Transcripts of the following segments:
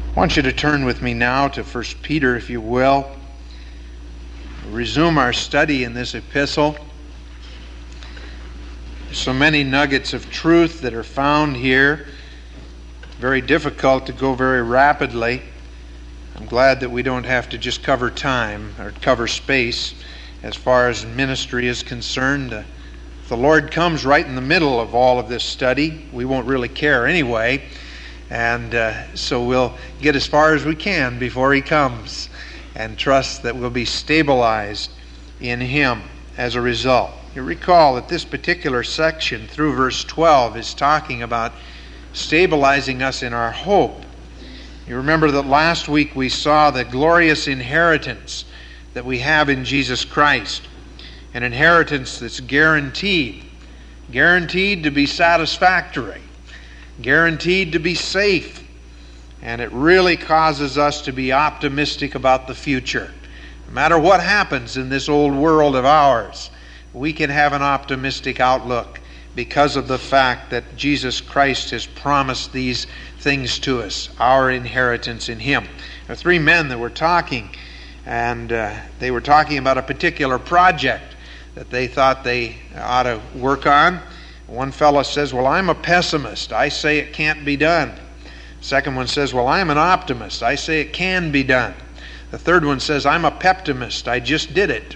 I want you to turn with me now to 1 Peter, if you will. We'll resume our study in this epistle. There's so many nuggets of truth that are found here. Very difficult to go very rapidly. I'm glad that we don't have to just cover time or cover space as far as ministry is concerned. If the Lord comes right in the middle of all of this study, we won't really care anyway. And so we'll get as far as we can before He comes and trust that we'll be stabilized in Him as a result. You recall that this particular section through verse 12 is talking about stabilizing us in our hope. You remember that last week we saw the glorious inheritance that we have in Jesus Christ. An inheritance that's guaranteed to be satisfactory, guaranteed to be safe, and it really causes us to be optimistic about the future. No matter what happens in this old world of ours, we can have an optimistic outlook because of the fact that Jesus Christ has promised these things to us, our inheritance in Him. There are three men that were talking, and they were talking about a particular project that they thought they ought to work on. One fellow says, "Well, I'm a pessimist. I say it can't be done." The second one says, "Well, I'm an optimist. I say it can be done." The third one says, "I'm a peptimist. I just did it."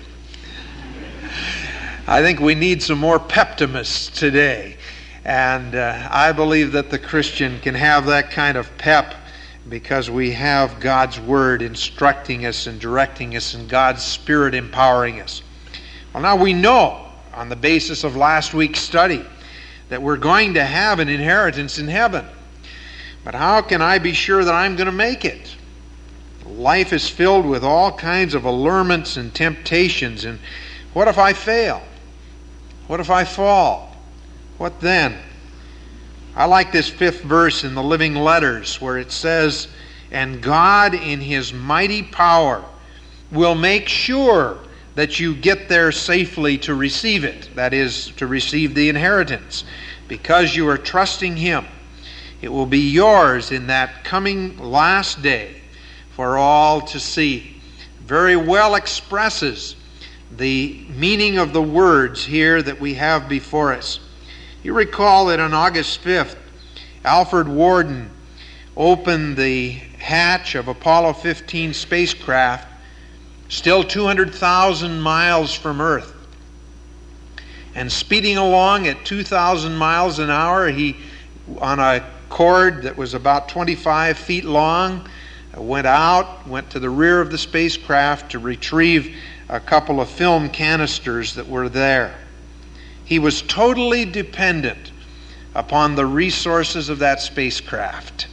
I think we need some more peptimists today. And I believe that the Christian can have that kind of pep because we have God's Word instructing us and directing us and God's Spirit empowering us. Well, now we know, on the basis of last week's study, that we're going to have an inheritance in heaven. But how can I be sure that I'm going to make it? Life is filled with all kinds of allurements and temptations. And what if I fail? What if I fall? What then? I like this 5th verse in the Living Letters where it says, "And God in His mighty power will make sure that you get there safely to receive it," that is, to receive the inheritance. Because you are trusting Him, it will be yours in that coming last day for all to see. Very well expresses the meaning of the words here that we have before us. You recall that on August 5th, Alfred Worden opened the hatch of Apollo 15 spacecraft, still 200,000 miles from Earth. And speeding along at 2,000 miles an hour, he, on a cord that was about 25 feet long, went to the rear of the spacecraft to retrieve a couple of film canisters that were there. He was totally dependent upon the resources of that spacecraft,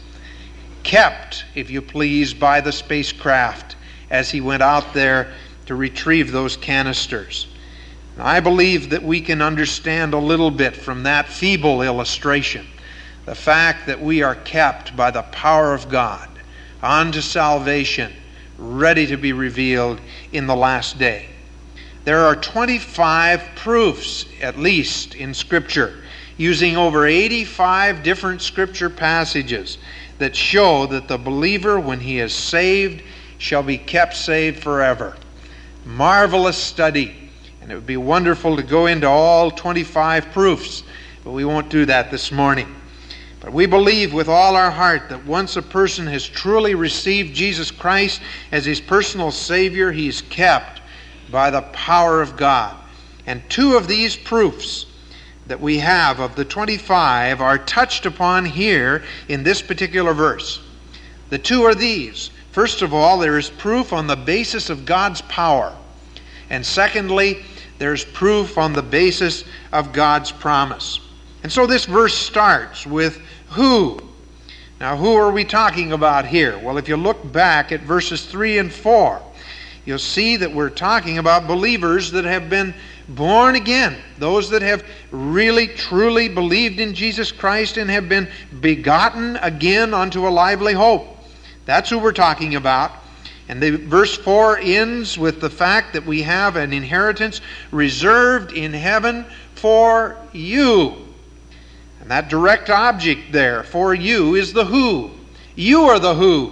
kept, if you please, by the spacecraft as he went out there to retrieve those canisters. And I believe that we can understand a little bit from that feeble illustration the fact that we are kept by the power of God unto salvation, ready to be revealed in the last day. There are 25 proofs, at least, in Scripture, using over 85 different Scripture passages that show that the believer, when he is saved, shall be kept saved forever. Marvelous study. And it would be wonderful to go into all 25 proofs, but we won't do that this morning. But we believe with all our heart that once a person has truly received Jesus Christ as his personal Savior, he is kept by the power of God. And 2 of these proofs that we have of the 25 are touched upon here in this particular verse. The 2 are these. First of all, there is proof on the basis of God's power. And secondly, there's proof on the basis of God's promise. And so this verse starts with who. Now, who are we talking about here? Well, if you look back at verses 3 and 4, you'll see that we're talking about believers that have been born again. Those that have really, truly believed in Jesus Christ and have been begotten again unto a lively hope. That's who we're talking about. And verse 4 ends with the fact that we have an inheritance reserved in heaven for you. And that direct object there, for you, is the who. You are the who.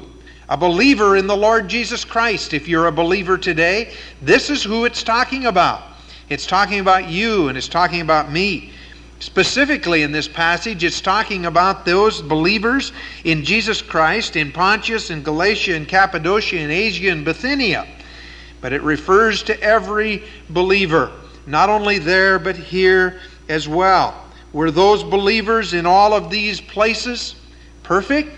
A believer in the Lord Jesus Christ. If you're a believer today, this is who it's talking about. It's talking about you, and it's talking about me. Specifically in this passage, it's talking about those believers in Jesus Christ in Pontus and Galatia and Cappadocia and Asia and Bithynia. But it refers to every believer, not only there but here as well. Were those believers in all of these places perfect?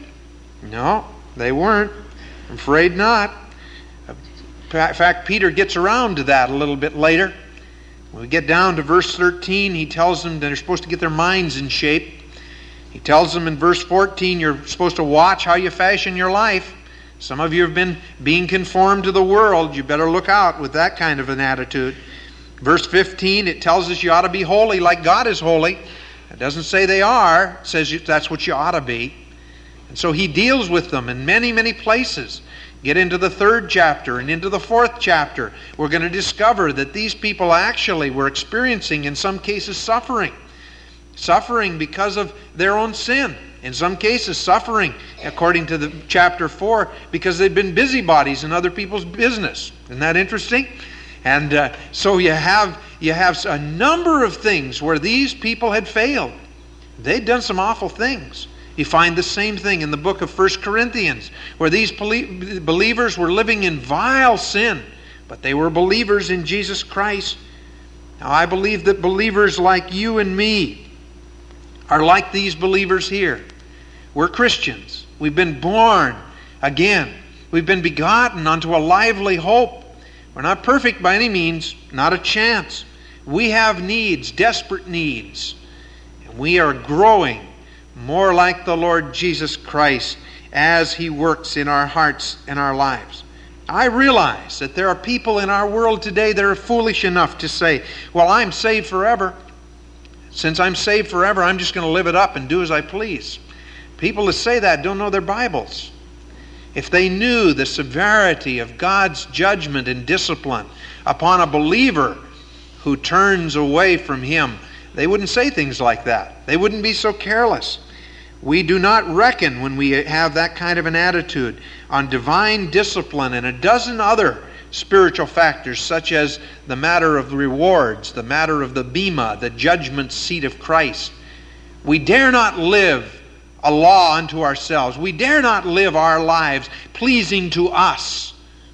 No, they weren't. I'm afraid not. In fact, Peter gets around to that a little bit later. When we get down to verse 13, he tells them that they're supposed to get their minds in shape. He tells them in verse 14, you're supposed to watch how you fashion your life. Some of you have been being conformed to the world. You better look out with that kind of an attitude. Verse 15, it tells us you ought to be holy like God is holy. It doesn't say they are. It says that's what you ought to be. And so he deals with them in many, many places. Get into the 3rd chapter and into the 4th chapter. We're going to discover that these people actually were experiencing, in some cases, suffering. Suffering because of their own sin. In some cases, suffering, according to the chapter 4, because they've been busybodies in other people's business. Isn't that interesting? And so you have a number of things where these people had failed. They'd done some awful things. You find the same thing in the book of 1 Corinthians, where these believers were living in vile sin, but they were believers in Jesus Christ. Now, I believe that believers like you and me are like these believers here. We're Christians. We've been born again. We've been begotten unto a lively hope. We're not perfect by any means, not a chance. We have needs, desperate needs, and we are growing more like the Lord Jesus Christ as He works in our hearts and our lives. I realize that there are people in our world today that are foolish enough to say, well, I'm saved forever. Since I'm saved forever, I'm just going to live it up and do as I please. People that say that don't know their Bibles. If they knew the severity of God's judgment and discipline upon a believer who turns away from Him, they wouldn't say things like that. They wouldn't be so careless. We do not reckon, when we have that kind of an attitude, on divine discipline and a dozen other spiritual factors, such as the matter of rewards, the matter of the bema, the judgment seat of Christ. We dare not live a law unto ourselves. We dare not live our lives pleasing to us.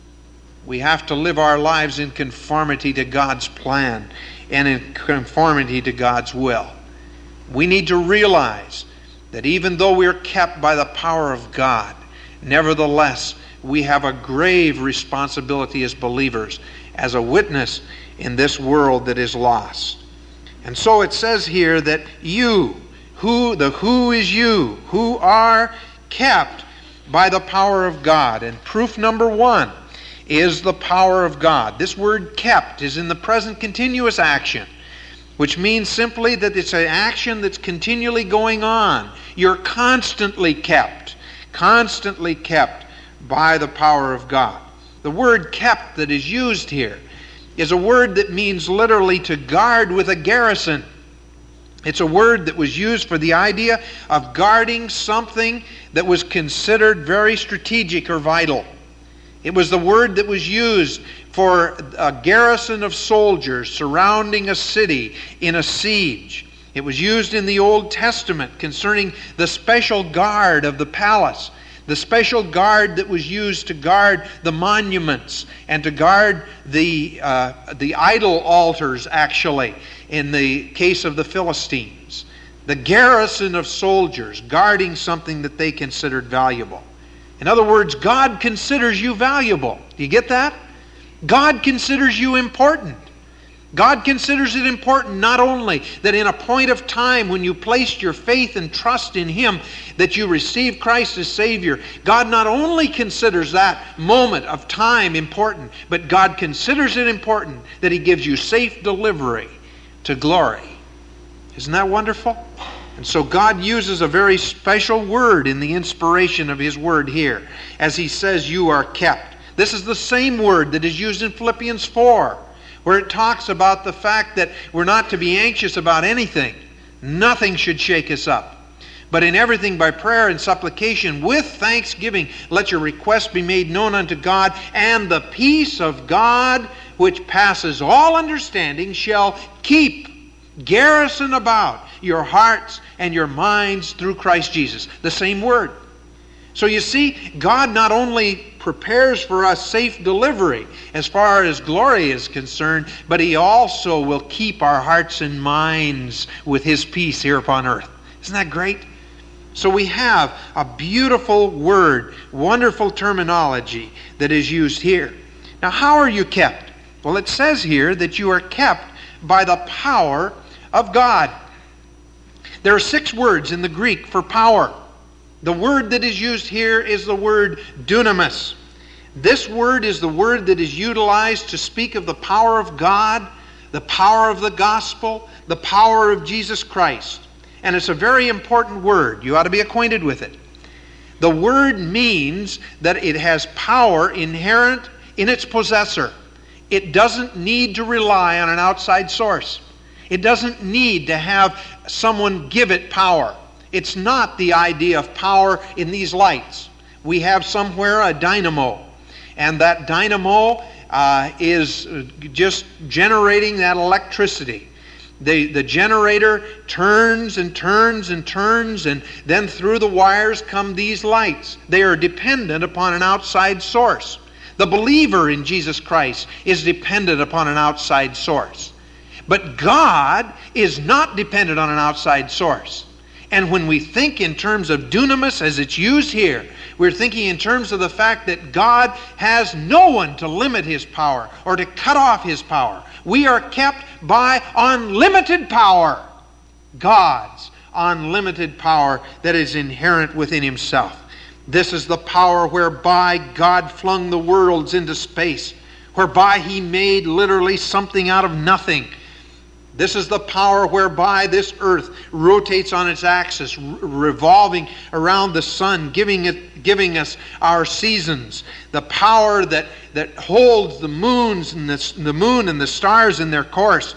We have to live our lives in conformity to God's plan and in conformity to God's will. We need to realize that even though we are kept by the power of God, nevertheless, we have a grave responsibility as believers, as a witness in this world that is lost. And so it says here that you, who is you, who are kept by the power of God. And proof number 1 is the power of God. This word kept is in the present continuous action, which means simply that it's an action that's continually going on. You're constantly kept by the power of God. The word kept that is used here is a word that means literally to guard with a garrison. It's a word that was used for the idea of guarding something that was considered very strategic or vital. It was the word that was used for a garrison of soldiers surrounding a city in a siege. It was used in the Old Testament concerning the special guard of the palace, the special guard that was used to guard the monuments and to guard the idol altars, actually, in the case of the Philistines. The garrison of soldiers guarding something that they considered valuable. In other words, God considers you valuable. Do you get that? God considers you important. God considers it important not only that in a point of time when you placed your faith and trust in Him that you received Christ as Savior, God not only considers that moment of time important, but God considers it important that He gives you safe delivery to glory. Isn't that wonderful? And so God uses a very special word in the inspiration of His word here, as He says you are kept. This is the same word that is used in Philippians 4, where it talks about the fact that we're not to be anxious about anything. Nothing should shake us up, But in everything by prayer and supplication with thanksgiving, let your requests be made known unto God, and the peace of God, which passes all understanding, shall garrison about your hearts and your minds through Christ Jesus. The same word. So you see, God not only prepares for us safe delivery as far as glory is concerned, but He also will keep our hearts and minds with His peace here upon earth. Isn't that great? So we have a beautiful word, wonderful terminology that is used here. Now, how are you kept? Well, it says here that you are kept by the power of God. There are 6 words in the Greek for power. The word that is used here is the word dunamis. This word is the word that is utilized to speak of the power of God, the power of the gospel, the power of Jesus Christ. And it's a very important word. You ought to be acquainted with it. The word means that it has power inherent in its possessor. It doesn't need to rely on an outside source. It doesn't need to have someone give it power. It's not the idea of power in these lights. We have somewhere a dynamo, and that dynamo is just generating that electricity. The generator turns and turns and turns, and then through the wires come these lights. They are dependent upon an outside source. The believer in Jesus Christ is dependent upon an outside source. But God is not dependent on an outside source. And when we think in terms of dunamis as it's used here, we're thinking in terms of the fact that God has no one to limit His power or to cut off His power. We are kept by unlimited power. God's unlimited power that is inherent within Himself. This is the power whereby God flung the worlds into space, whereby He made literally something out of nothing. This is the power whereby this earth rotates on its axis, revolving around the sun, giving us our seasons. The power that holds the moons and the moon and the stars in their course.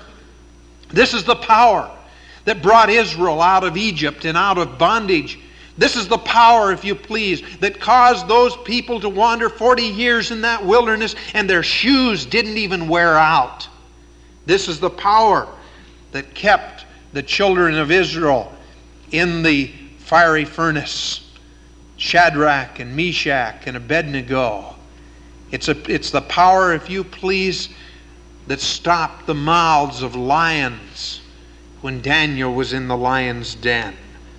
This is the power that brought Israel out of Egypt and out of bondage. This is the power, if you please, that caused those people to wander 40 years in that wilderness and their shoes didn't even wear out. This is the power that kept the children of Israel in the fiery furnace. Shadrach and Meshach and Abednego. It's the power, if you please, that stopped the mouths of lions when Daniel was in the lion's den.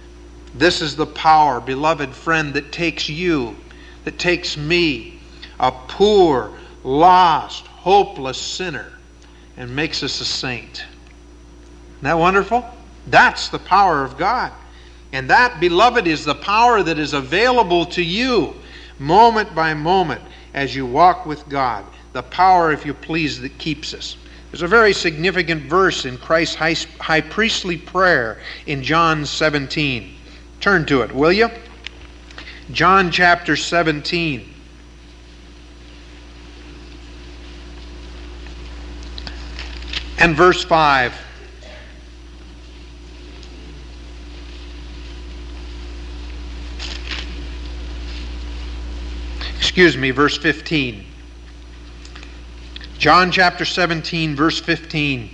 This is the power, beloved friend, that takes you, that takes me, a poor, lost, hopeless sinner, and makes us a saint. Isn't that wonderful? That's the power of God. And that, beloved, is the power that is available to you moment by moment as you walk with God. The power, if you please, that keeps us. There's a very significant verse in Christ's high priestly prayer in John 17. Turn to it, will you? John chapter 17. And verse 5. Verse 15. John chapter 17, verse 15.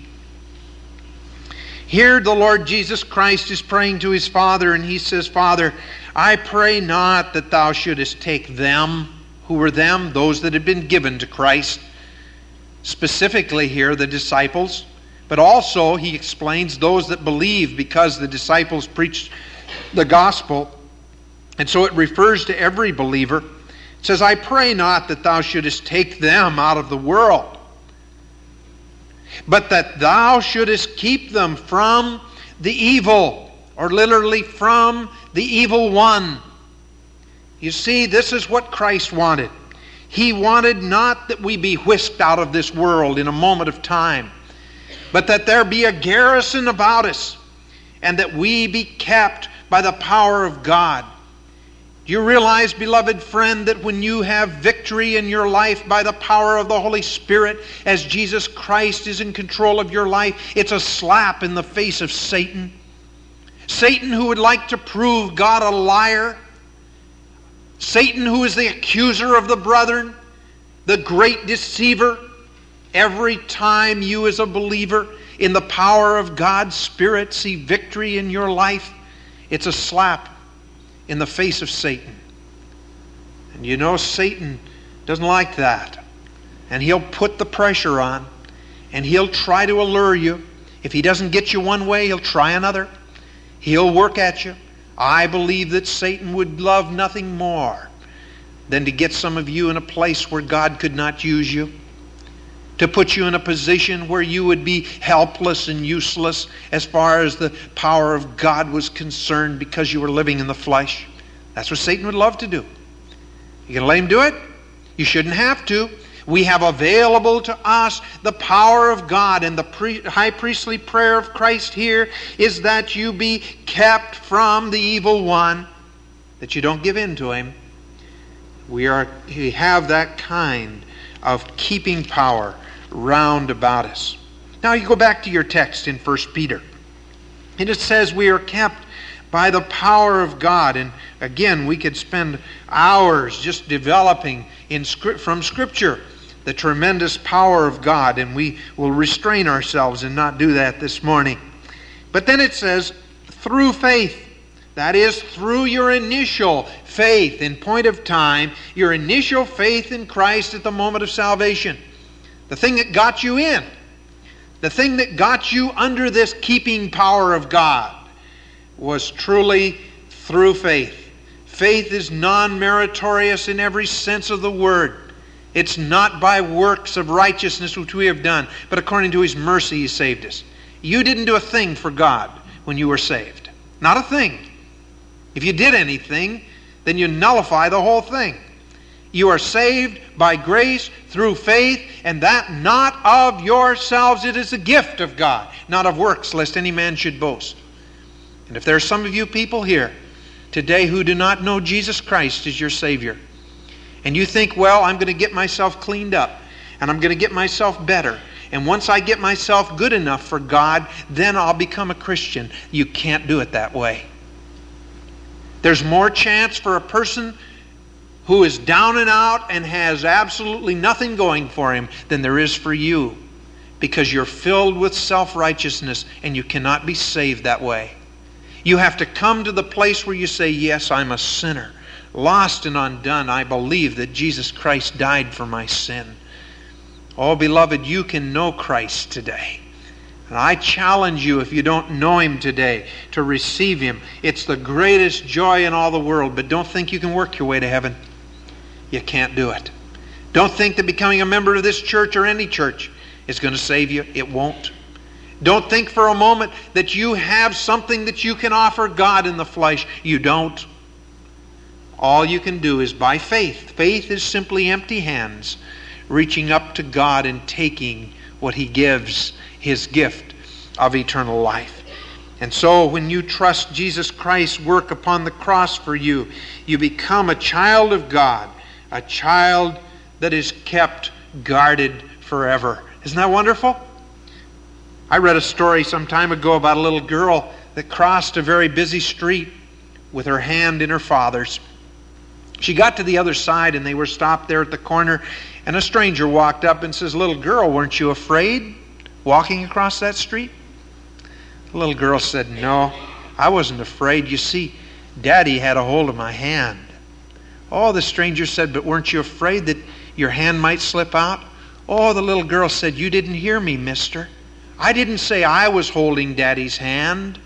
Here the Lord Jesus Christ is praying to His Father, and He says, Father, I pray not that Thou shouldest take them. Who were them? Those that had been given to Christ. Specifically here, the disciples. But also, He explains, those that believe because the disciples preached the gospel. And so it refers to every believer. It says, I pray not that Thou shouldest take them out of the world, but that Thou shouldest keep them from the evil, or literally from the evil one. You see, this is what Christ wanted. He wanted not that we be whisked out of this world in a moment of time, but that there be a garrison about us, and that we be kept by the power of God. Do you realize, beloved friend, that when you have victory in your life by the power of the Holy Spirit, as Jesus Christ is in control of your life, it's a slap in the face of Satan? Satan, who would like to prove God a liar. Satan, who is the accuser of the brethren, the great deceiver. Every time you as a believer in the power of God's Spirit see victory in your life, it's a slap in the face of Satan. And you know Satan doesn't like that. And he'll put the pressure on. And he'll try to allure you. If he doesn't get you one way, he'll try another. He'll work at you. I believe that Satan would love nothing more than to get some of you in a place where God could not use you. To put you in a position where you would be helpless and useless as far as the power of God was concerned because you were living in the flesh. That's what Satan would love to do. You going to let him do it? You shouldn't have to. We have available to us the power of God, and the high priestly prayer of Christ here is that you be kept from the evil one, that you don't give in to him. We have that kind of keeping power round about us. Now you go back to your text in 1 Peter. And it says we are kept by the power of God. And again, we could spend hours just developing from Scripture the tremendous power of God, and we will restrain ourselves and not do that this morning. But then it says, through faith. That is, through your initial faith in point of time, your initial faith in Christ at the moment of salvation. The thing that got you in. The thing that got you under this keeping power of God was truly through faith. Faith is non-meritorious in every sense of the word. It's not by works of righteousness which we have done, but according to His mercy He saved us. You didn't do a thing for God when you were saved. Not a thing. If you did anything, then you nullify the whole thing. You are saved by grace through faith, and that not of yourselves. It is a gift of God, not of works, lest any man should boast. And if there are some of you people here today who do not know Jesus Christ as your Savior, and you think, well, I'm going to get myself cleaned up, and I'm going to get myself better, and once I get myself good enough for God, then I'll become a Christian. You can't do it that way. There's more chance for a person who is down and out and has absolutely nothing going for him than there is for you, because you're filled with self-righteousness and you cannot be saved that way. You have to come to the place where you say, yes, I'm a sinner. Lost and undone, I believe that Jesus Christ died for my sin. Oh, beloved, you can know Christ today. And I challenge you, if you don't know Him today, to receive Him. It's the greatest joy in all the world, but don't think you can work your way to heaven. You can't do it. Don't think that becoming a member of this church or any church is going to save you. It won't. Don't think for a moment that you have something that you can offer God in the flesh. You don't. All you can do is by faith. Faith is simply empty hands, reaching up to God and taking what He gives, His gift of eternal life. And so when you trust Jesus Christ's work upon the cross for you, you become a child of God, a child that is kept guarded forever. Isn't that wonderful? I read a story some time ago about a little girl that crossed a very busy street with her hand in her father's. She got to the other side and they were stopped there at the corner, and a stranger walked up and says, "Little girl, weren't you afraid walking across that street?" The little girl said, "No, I wasn't afraid. You see, Daddy had a hold of my hand." Oh, the stranger said, "But weren't you afraid that your hand might slip out?" Oh, the little girl said, "You didn't hear me, mister. I didn't say I was holding Daddy's hand.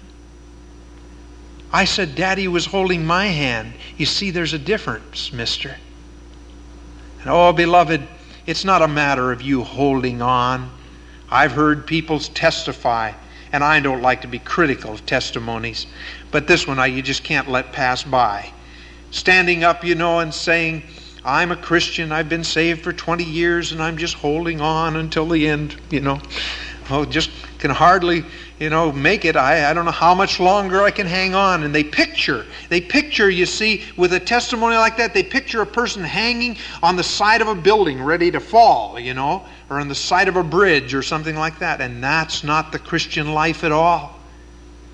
I said Daddy was holding my hand. You see, there's a difference, mister." And oh, beloved, it's not a matter of you holding on. I've heard people testify, and I don't like to be critical of testimonies, but this one you just can't let pass by. Standing up, and saying, "I'm a Christian, I've been saved for 20 years, and I'm just holding on until the end, Oh, just can hardly, make it. I don't know how much longer I can hang on." And they picture, you see, with a testimony like that, they picture a person hanging on the side of a building ready to fall, or on the side of a bridge or something like that. And that's not the Christian life at all.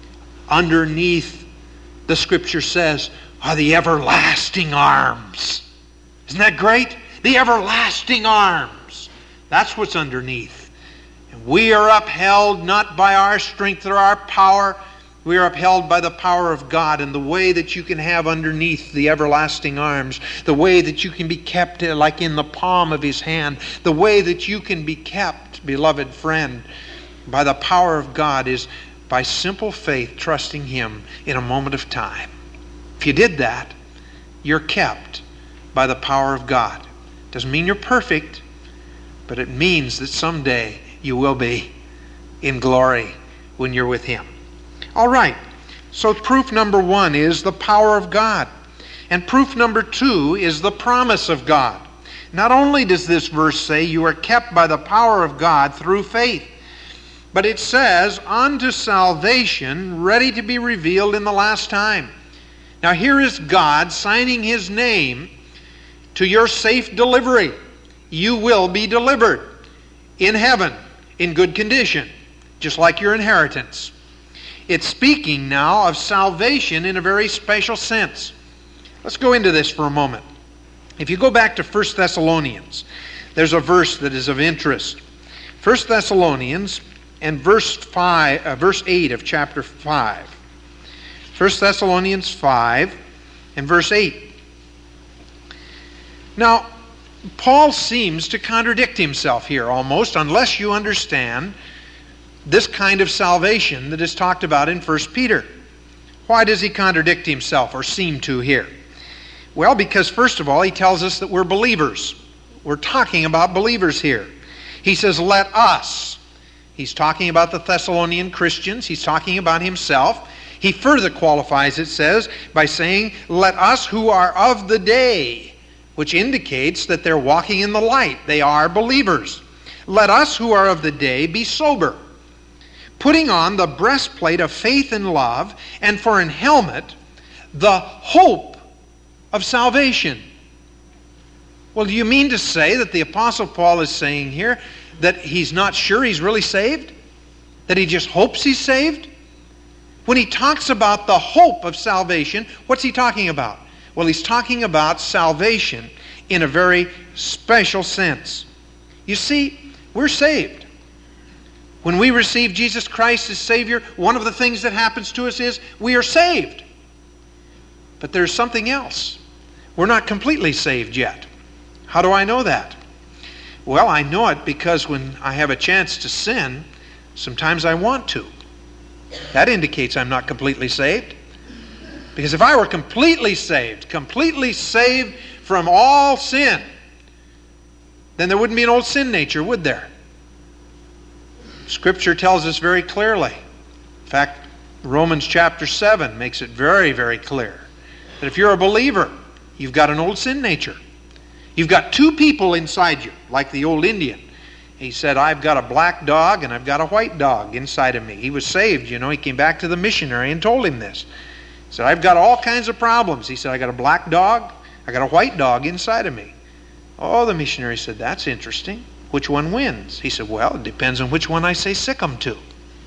underneath, the Scripture says, are the everlasting arms. Isn't that great? The everlasting arms. That's what's underneath. And we are upheld not by our strength or our power. We are upheld by the power of God, and the way that you can have underneath the everlasting arms, the way that you can be kept like in the palm of His hand, the way that you can be kept, beloved friend, by the power of God is by simple faith, trusting Him in a moment of time. If you did that, you're kept by the power of God. Doesn't mean you're perfect, but it means that someday you will be in glory when you're with Him. All right, so proof number 1 is the power of God. And proof number 2 is the promise of God. Not only does this verse say you are kept by the power of God through faith, but it says, unto salvation, ready to be revealed in the last time. Now here is God signing His name to your safe delivery. You will be delivered in heaven in good condition, just like your inheritance. It's speaking now of salvation in a very special sense. Let's go into this for a moment. If you go back to 1 Thessalonians, there's a verse that is of interest. 1 Thessalonians and verse 8 of chapter 5. 1 Thessalonians 5 and verse 8. Now, Paul seems to contradict himself here almost, unless you understand this kind of salvation that is talked about in 1 Peter. Why does he contradict himself, or seem to here? Well, because first of all, he tells us that we're believers. We're talking about believers here. He says, let us. He's talking about the Thessalonian Christians. He's talking about himself. He further qualifies, it says, by saying, let us who are of the day, which indicates that they're walking in the light. They are believers. Let us who are of the day be sober, putting on the breastplate of faith and love, and for an helmet, the hope of salvation. Well, do you mean to say that the Apostle Paul is saying here that he's not sure he's really saved? That he just hopes he's saved? When he talks about the hope of salvation, what's he talking about? Well, he's talking about salvation in a very special sense. You see, we're saved. When we receive Jesus Christ as Savior, one of the things that happens to us is we are saved. But there's something else. We're not completely saved yet. How do I know that? Well, I know it because when I have a chance to sin, sometimes I want to. That indicates I'm not completely saved. Because if I were completely saved from all sin, then there wouldn't be an old sin nature, would there? Scripture tells us very clearly. In fact, Romans chapter 7 makes it very, very clear that if you're a believer, you've got an old sin nature. You've got two people inside you, like the old Indian. He said, I've got a black dog and I've got a white dog inside of me. He was saved, you know. He came back to the missionary and told him this. He said, I've got all kinds of problems. He said, I got a black dog, I got a white dog inside of me. Oh, the missionary said, that's interesting. Which one wins? He said, well, it depends on which one I say sick 'em to.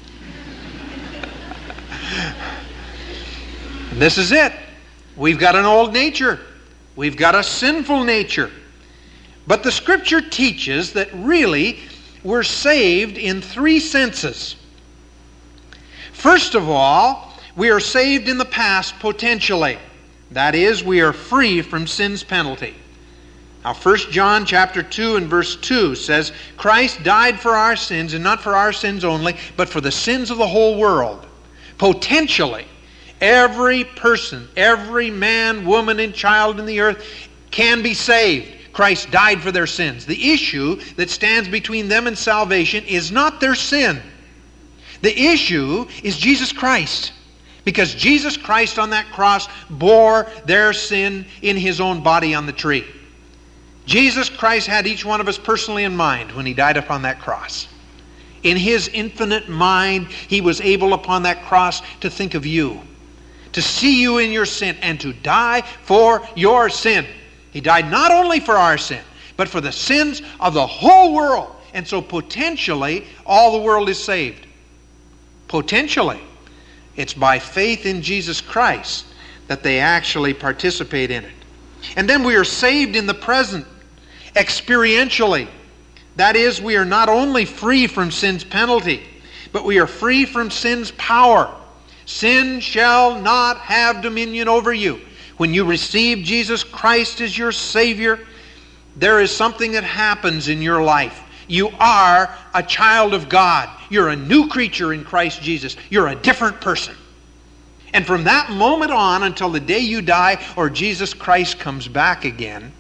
And this is it. We've got an old nature. We've got a sinful nature. But the Scripture teaches that really we're saved in three senses. First of all, we are saved in the past potentially. That is, we are free from sin's penalty. Now 1 John chapter 2 and verse 2 says, Christ died for our sins, and not for our sins only, but for the sins of the whole world. Potentially, every person, every man, woman, and child in the earth can be saved. Christ died for their sins. The issue that stands between them and salvation is not their sin. The issue is Jesus Christ. Because Jesus Christ on that cross bore their sin in His own body on the tree. Jesus Christ had each one of us personally in mind when He died upon that cross. In His infinite mind, He was able upon that cross to think of you, to see you in your sin, and to die for your sin. He died not only for our sin, but for the sins of the whole world. And so potentially, all the world is saved. Potentially. It's by faith in Jesus Christ that they actually participate in it. And then we are saved in the present, experientially. That is, we are not only free from sin's penalty, but we are free from sin's power. Sin shall not have dominion over you. When you receive Jesus Christ as your Savior, there is something that happens in your life. You are a child of God. You're a new creature in Christ Jesus. You're a different person. And from that moment on until the day you die or Jesus Christ comes back again,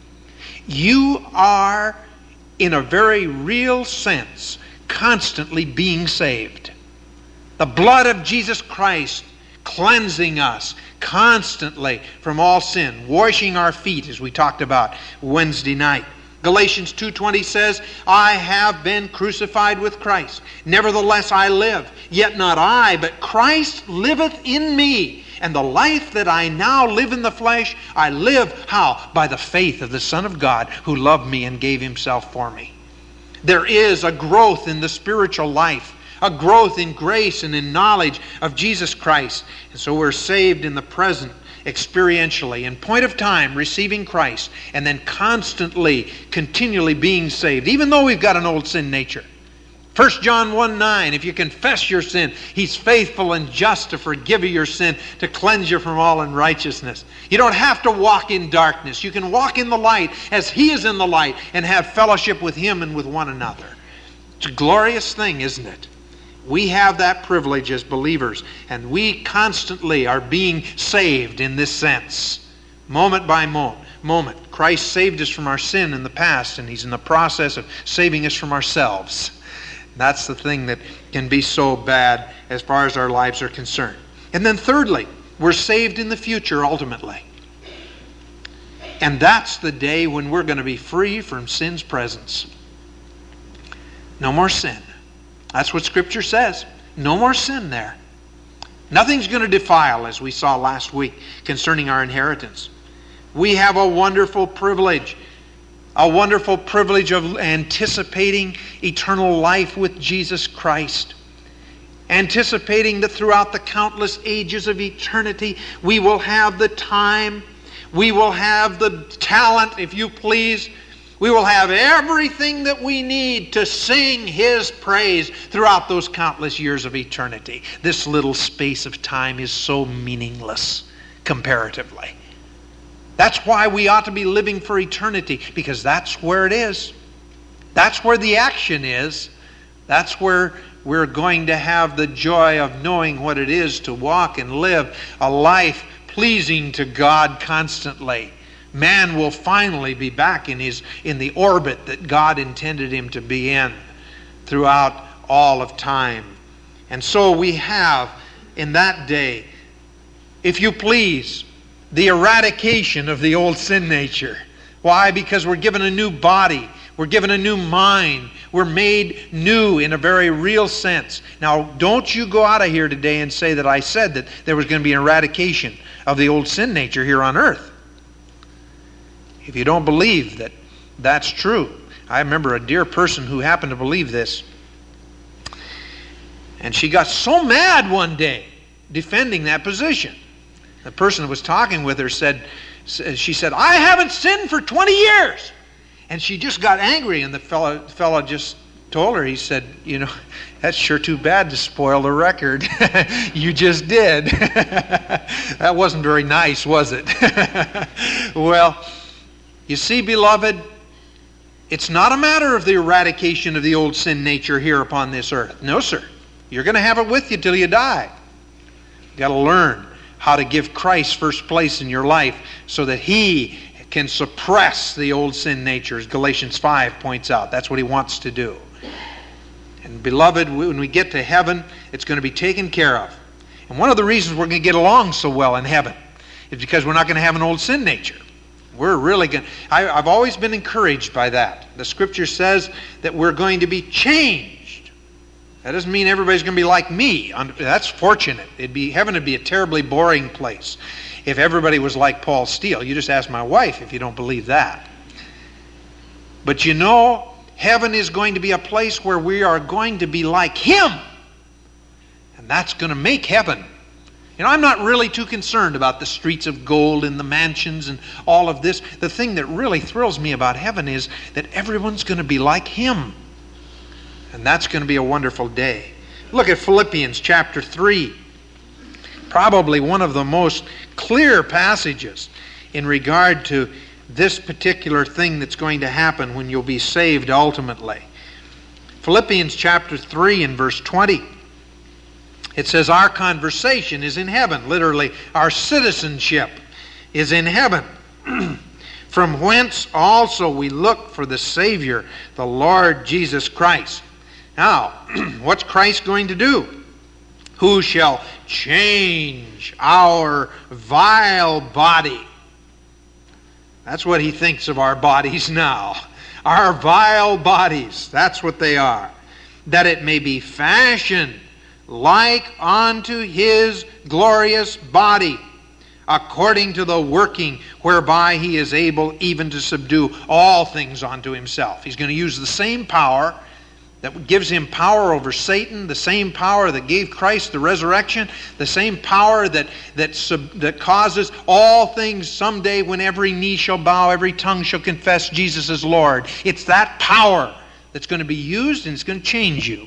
you are, in a very real sense, constantly being saved. The blood of Jesus Christ cleansing us constantly from all sin, washing our feet, as we talked about Wednesday night. Galatians 2:20 says, I have been crucified with Christ. Nevertheless I live, yet not I, but Christ liveth in me. And the life that I now live in the flesh, I live, how? By the faith of the Son of God, who loved me and gave himself for me. There is a growth in the spiritual life, a growth in grace and in knowledge of Jesus Christ. And so we're saved in the present, experientially, in point of time, receiving Christ, and then constantly, continually being saved, even though we've got an old sin nature. 1 John 1:9, if you confess your sin, He's faithful and just to forgive you your sin, to cleanse you from all unrighteousness. You don't have to walk in darkness. You can walk in the light as He is in the light and have fellowship with Him and with one another. It's a glorious thing, isn't it? We have that privilege as believers, and we constantly are being saved in this sense, moment by moment. Christ saved us from our sin in the past, and He's in the process of saving us from ourselves. That's the thing that can be so bad as far as our lives are concerned. And then thirdly, we're saved in the future ultimately. And that's the day when we're going to be free from sin's presence. No more sin. That's what Scripture says. No more sin there. Nothing's going to defile, as we saw last week concerning our inheritance. We have a wonderful privilege of anticipating eternal life with Jesus Christ. Anticipating that throughout the countless ages of eternity, we will have the time, we will have the talent, if you please. We will have everything that we need to sing His praise throughout those countless years of eternity. This little space of time is so meaningless comparatively. That's why we ought to be living for eternity, because that's where it is. That's where the action is. That's where we're going to have the joy of knowing what it is to walk and live a life pleasing to God constantly. Man will finally be back in the orbit that God intended him to be in throughout all of time. And so we have in that day, if you please, the eradication of the old sin nature. Why? Because we're given a new body. We're given a new mind. We're made new in a very real sense. Now, don't you go out of here today and say that I said that there was going to be an eradication of the old sin nature here on earth. If you don't believe that that's true. I remember a dear person who happened to believe this. And she got so mad one day defending that position. The person who was talking with her she said, I haven't sinned for 20 years. And she just got angry, and the fellow just told her, he said, that's sure too bad to spoil the record. You just did. That wasn't very nice, was it? Well, you see, beloved, it's not a matter of the eradication of the old sin nature here upon this earth. No, sir. You're going to have it with you till you die. You've got to learn how to give Christ first place in your life so that He can suppress the old sin nature, as Galatians 5 points out. That's what He wants to do. And beloved, when we get to heaven, it's going to be taken care of. And one of the reasons we're going to get along so well in heaven is because we're not going to have an old sin nature. We're really going to... I've always been encouraged by that. The Scripture says that we're going to be changed. That doesn't mean everybody's going to be like me. That's fortunate. Heaven would be a terribly boring place if everybody was like Paul Steele. You just ask my wife if you don't believe that. But heaven is going to be a place where we are going to be like Him. And that's going to make heaven. I'm not really too concerned about the streets of gold and the mansions and all of this. The thing that really thrills me about heaven is that everyone's going to be like Him. And that's going to be a wonderful day. Look at Philippians chapter 3. Probably one of the most clear passages in regard to this particular thing that's going to happen when you'll be saved ultimately. Philippians chapter 3 and verse 20. It says, our conversation is in heaven. Literally, our citizenship is in heaven. From whence also we look for the Savior, the Lord Jesus Christ. Now, what's Christ going to do? Who shall change our vile body? That's what He thinks of our bodies now. Our vile bodies, that's what they are. That it may be fashioned like unto His glorious body, according to the working whereby He is able even to subdue all things unto Himself. He's going to use the same power that gives Him power over Satan, the same power that gave Christ the resurrection, the same power that causes all things someday when every knee shall bow, every tongue shall confess Jesus is Lord. It's that power that's going to be used, and it's going to change you.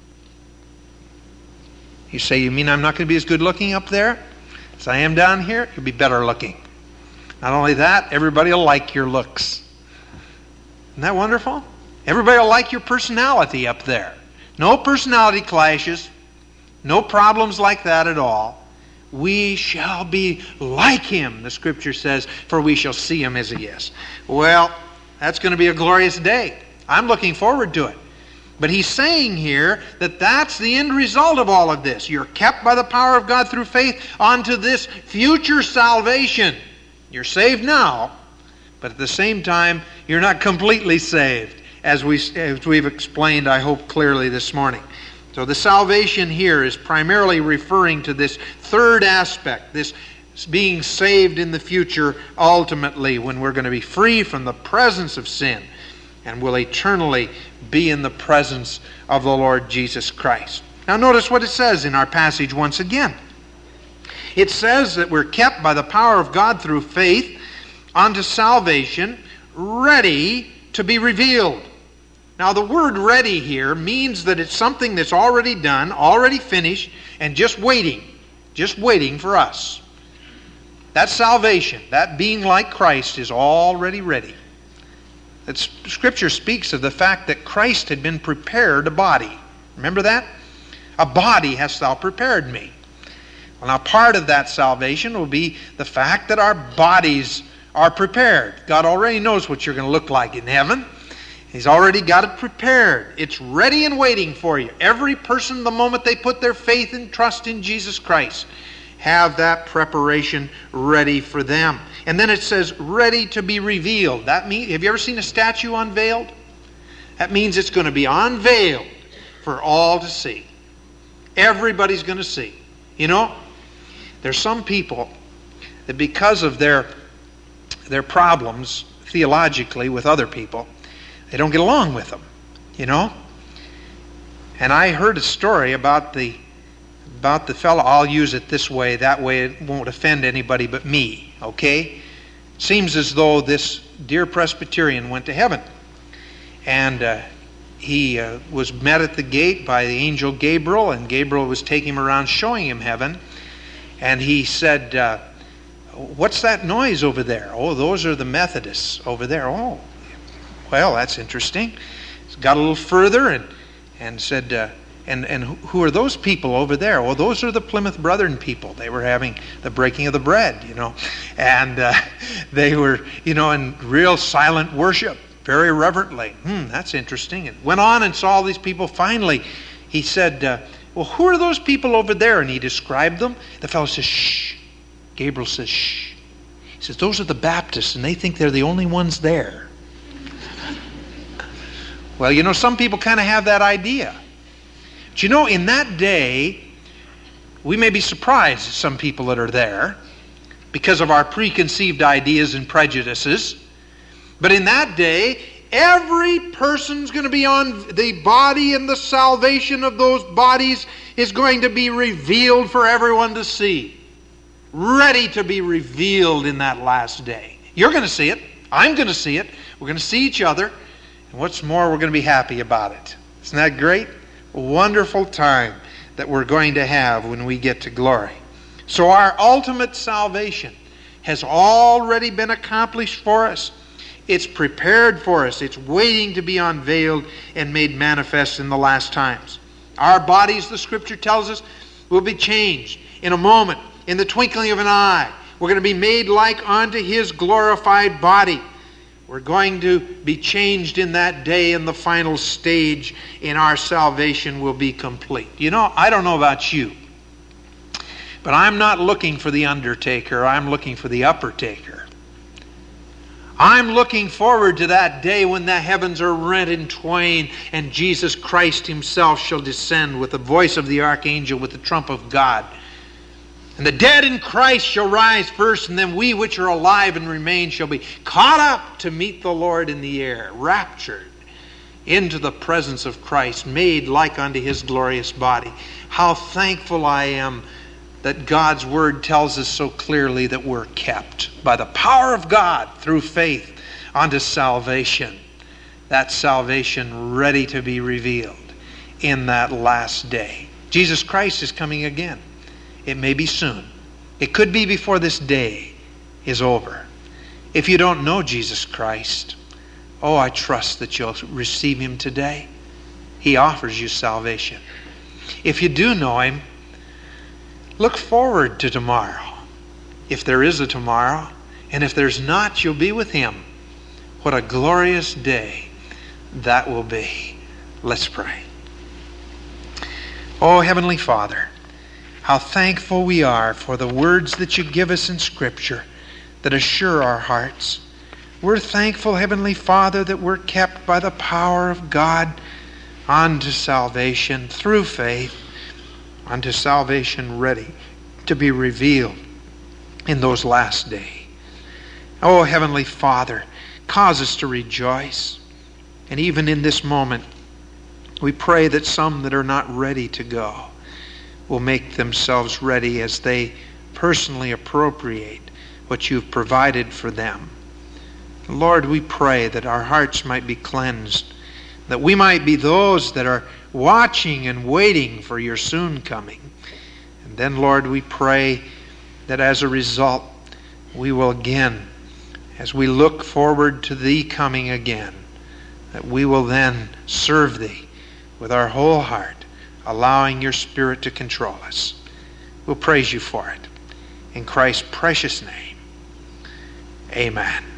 You say, you mean I'm not going to be as good looking up there as I am down here? You'll be better looking. Not only that, everybody will like your looks. Isn't that wonderful? Everybody will like your personality up there. No personality clashes. No problems like that at all. We shall be like Him, the Scripture says, for we shall see Him as He is. Well, that's going to be a glorious day. I'm looking forward to it. But he's saying here that that's the end result of all of this. You're kept by the power of God through faith onto this future salvation. You're saved now, but at the same time, you're not completely saved, as we've explained, I hope, clearly this morning. So the salvation here is primarily referring to this third aspect, this being saved in the future ultimately, when we're going to be free from the presence of sin and will eternally be in the presence of the Lord Jesus Christ. Now notice what it says in our passage once again. It says that we're kept by the power of God through faith unto salvation, ready to be revealed. Now the word ready here means that it's something that's already done, already finished, and just waiting for us. That salvation, that being like Christ, is already ready. Scripture speaks of the fact that Christ had been prepared a body. Remember that? A body hast thou prepared me. Well, now part of that salvation will be the fact that our bodies are prepared. God already knows what you're going to look like in heaven. He's already got it prepared. It's ready and waiting for you. Every person, the moment they put their faith and trust in Jesus Christ, have that preparation ready for them. And then it says, ready to be revealed. That means, have you ever seen a statue unveiled? That means it's going to be unveiled for all to see. Everybody's going to see. You know, there's some people that because of their problems theologically with other people, they don't get along with them, you know. And I heard a story about the fellow. I'll use it this way, that way it won't offend anybody but me, okay? Seems as though this dear Presbyterian went to heaven. And he was met at the gate by the angel Gabriel, and Gabriel was taking him around showing him heaven. And he said, what's that noise over there? Oh, those are the Methodists over there. Oh, well, that's interesting. He got a little further and said, and who are those people over there? Well, those are the Plymouth Brethren people. They were having the breaking of the bread, you know. And they were, you know, in real silent worship, very reverently. That's interesting. And went on and saw all these people. Finally, he said, well, who are those people over there? And he described them. The fellow says, shh. Gabriel says, shh. He says, those are the Baptists, and they think they're the only ones there. Well, you know, some people kind of have that idea. But you know, in that day, we may be surprised at some people that are there because of our preconceived ideas and prejudices. But in that day, every person's going to be on the body, and the salvation of those bodies is going to be revealed for everyone to see. ready to be revealed in that last day. You're going to see it. I'm going to see it. We're going to see each other. And what's more, we're going to be happy about it. Isn't that great? A wonderful time that we're going to have when we get to glory. So our ultimate salvation has already been accomplished for us. It's prepared for us. It's waiting to be unveiled and made manifest in the last times. Our bodies, the Scripture tells us, will be changed in a moment, in the twinkling of an eye. We're going to be made like unto His glorified body. We're going to be changed in that day, and the final stage in our salvation will be complete. You know, I don't know about you, but I'm not looking for the undertaker. I'm looking for the uppertaker. I'm looking forward to that day when the heavens are rent in twain and Jesus Christ Himself shall descend with the voice of the archangel, with the trump of God. And the dead in Christ shall rise first, and then we which are alive and remain shall be caught up to meet the Lord in the air, raptured into the presence of Christ, made like unto His glorious body. How thankful I am that God's Word tells us so clearly that we're kept by the power of God through faith unto salvation. That salvation ready to be revealed in that last day. Jesus Christ is coming again. It may be soon. It could be before this day is over. If you don't know Jesus Christ, I trust that you'll receive Him today. He offers you salvation. If you do know Him, look forward to tomorrow. If there is a tomorrow, and if there's not, you'll be with Him. What a glorious day that will be. Let's pray. Oh, Heavenly Father, how thankful we are for the words that you give us in Scripture that assure our hearts. We're thankful, Heavenly Father, that we're kept by the power of God unto salvation through faith, unto salvation ready to be revealed in those last days. Oh, Heavenly Father, cause us to rejoice. And even in this moment, we pray that some that are not ready to go will make themselves ready as they personally appropriate what you've provided for them. Lord, we pray that our hearts might be cleansed, that we might be those that are watching and waiting for your soon coming. And then, Lord, we pray that as a result, we will again, as we look forward to Thee coming again, that we will then serve Thee with our whole heart, allowing your Spirit to control us. We'll praise you for it. In Christ's precious name, amen.